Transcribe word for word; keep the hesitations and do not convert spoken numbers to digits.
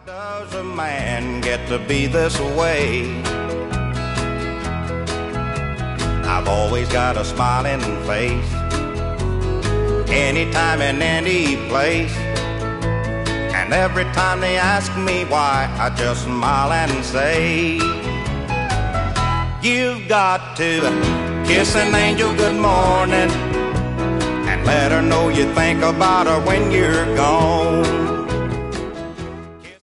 Does a man get to be this way? I've always got a smiling face, anytime and any place. And every time they ask me why, I just smile and say, you've got to kiss an angel good morning and let her know you think about her when you're gone.